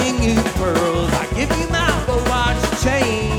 bring you pearls. I give you my watch chain.